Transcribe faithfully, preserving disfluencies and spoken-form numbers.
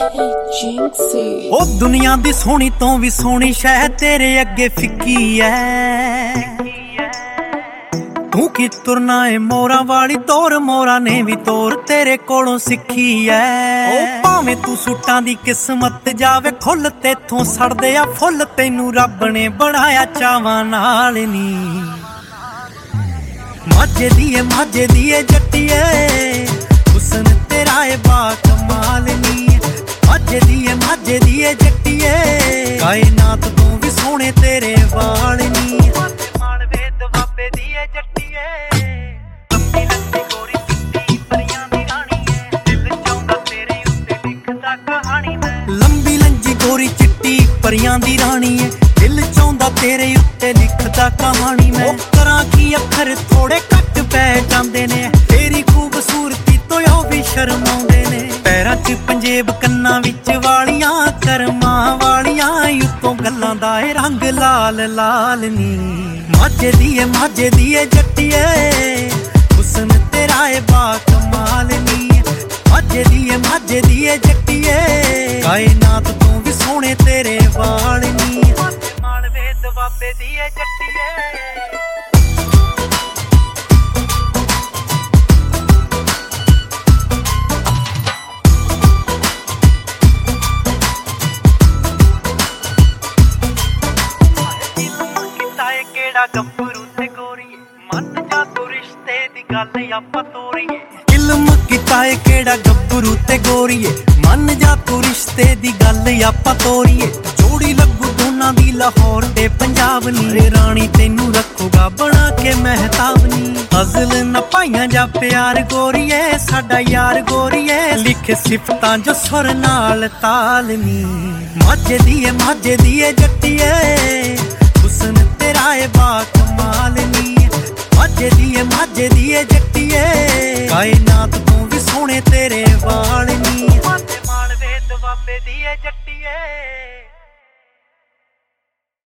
ਉਹ ਦੁਨੀਆ ਦੀ ਸੋਹਣੀ ਤੋਂ ਵੀ ਸੋਹਣੀ ਸ਼ਹਿ ਤੇਰੇ ਅੱਗੇ ਫਿੱਕੀ ਐ। ਤੂੰ ਕੀ ਤੁਰਨਾ ਏ ਮੋਰਾਂ ਵਾਲੀ ਤੋਰ, ਮੋਰਾਂ ਨੇ ਵੀ ਤੋਰ ਤੇਰੇ ਕੋਲੋਂ ਸਿੱਖੀ ਐ। ਉਹ ਭਾਵੇਂ ਤੂੰ ਸੂਟਾਂ ਦੀ ਕਿਸਮਤ ਜਾਵੇ ਖੁੱਲ, ਤੇਥੋਂ ਸੜਦੇ ਆ ਫੁੱਲ, ਤੈਨੂੰ ਰੱਬ ਨੇ ਬਣਾਇਆ ਚਾਵਾਂ ਨਾਲ ਨੀ। ਮਾਝੇ ਦੀ ਏ ਮਾਝੇ ਦੀ ਏ ਜੱਟੀਏ, ਹੁਸਨ ਤੇਰਾ ਏ ਬਾ ਕਮਾਲ ਨੀ। ਮਾਝੇ ਦੀ ਏ ਮਾਝੇ ਦੀ ਏ ਜੱਟੀਏ, ਕਾਇਨਾਤ ਤੋਂ ਵੀ ਸੋਹਣੇ ਤੇਰੇ ਵਾਲ ਨੀ। ਮਾਲਵੇ ਦੁਆਬੇ ਦੀ ਏ ਜੱਟੀਏ, ਲੰਬੀ ਲੰਬੀ ਗੋਰੀ ਚਿੱਟੀ ਪਰੀਆਂ ਦੀ ਰਾਣੀ ਏ, ਦਿਲ ਚਾਹੁੰਦਾ ਤੇਰੇ ਉੱਤੇ ਲਿਖਦਾ ਕਹਾਣੀ ਮੈਂ। ਲੰਬੀ ਲੰਜੀ ਗੋਰੀ ਚਿੱਟੀ ਪਰੀਆਂ ਦੀ ਰਾਣੀ ਏ, ਦਿਲ ਚਾਹੁੰਦਾ ਤੇਰੇ ਉੱਤੇ ਲਿਖਦਾ ਕਹਾਣੀ ਮੈਂ। ਉਹ ਕਰਾਂ ਕੀ ਅੱਖਰ ਥੋੜੇ ਘੱਟ ਪੈ ਜਾਂਦੇ ਨੇ, ਤੇਰੀ ਖੂਬਸੂਰਤੀ ਤੋਂ ਉਹ ਵੀ ਸ਼ਰਮਾਉਂਦੇ ਨੇ। ਪੈਰਾਂ 'ਚ ਪੰਜੇਬ ਕੰਨਾਂ ਵਿੱਚ ਵਾਲੀਆਂ, ਕਰਮਾਂ ਵਾਲੀਆਂ ਉੱਤੋਂ ਗੱਲਾਂ ਦਾ ਏ ਰੰਗ ਲਾਲ ਲਾਲ ਨੀ। ਮਾਝੇ ਦੀ ਏ ਮਾਝੇ ਦੀ ਏ ਜੱਟੀਏ, ਹੁਸਨ ਤੇਰਾ ਏ ਬਾ ਕਮਾਲ ਨੀ। ਮਾਝੇ ਦੀ ਏ ਮਾਝੇ ਦੀ ਏ ਜੱਟੀਏ, ਕਾਇਨਾਤ ਤੋਂ ਵੀ ਸੋਹਣੇ ਤੇਰੇ ਵਾਲ ਨੀ। ਮਾਲਵੇ ਦੁਆਬੇ ਦੀ ਏ ਜੱਟੀਏ। ਕਿਹੜਾ ਗੱਭਰੂ ਤੇ ਗੋਰੀਏ, ਮੰਨ ਜਾ ਤੂੰ ਰਿਸ਼ਤੇ ਦੀ ਗੱਲ ਆਪਾਂ ਤੋਰੀਏ। ਇਲਮ ਕੀਤਾ ਏ ਕਿਹੜਾ ਗੱਭਰੂ ਤੇ ਗੋਰੀਏ, ਮੰਨ ਜਾ ਤੂੰ ਰਿਸ਼ਤੇ ਦੀ ਗੱਲ ਆਪਾਂ ਤੋਰੀਏ। ਜੋੜੀ ਲੱਗੂ ਦੋਨਾਂ ਦੀ ਲਾਹੌਰ ਤੇ ਪੰਜਾਬ ਨੀ, ਰਾਣੀ ਤੈਨੂੰ ਰੱਖੂਗਾ ਬਣਾ ਕੇ ਮਹਿਤਾਬ ਨੀ। ਅਜ਼ਲ ਨਾ ਪਾਈਆਂ ਜਾ ਪਿਆਰ ਗੋਰੀਏ, ਸਾਡਾ ਯਾਰ ਗੋਰੀਏ, ਲਿਖੇ ਸਿਫਤਾਂ ਜੋ ਸੁਰ ਨਾਲ ਤਾਲ ਨੀ। ਮਾਝੇ ਦੀ ਏ ਮਾਝੇ ਦੀ ਏ ਜੱਟੀਏ, ਹੁਸਨ ਤੇਰਾ ਏ ਬਾ ਕਮਾਲ ਨੀ। ਮਾਝੇ ਦੀ ਏ ਮਾਝੇ ਦੀ ਏ ਜੱਟੀਏ, ਕਾਇਨਾਤ ਤੋਂ ਵੀ ਸੋਹਣੇ ਤੇਰੇ ਵਾਲ ਨੀ। ਮਾਲਵੇ ਦੁਆਬੇ ਦੀ ਏ ਜੱਟੀ।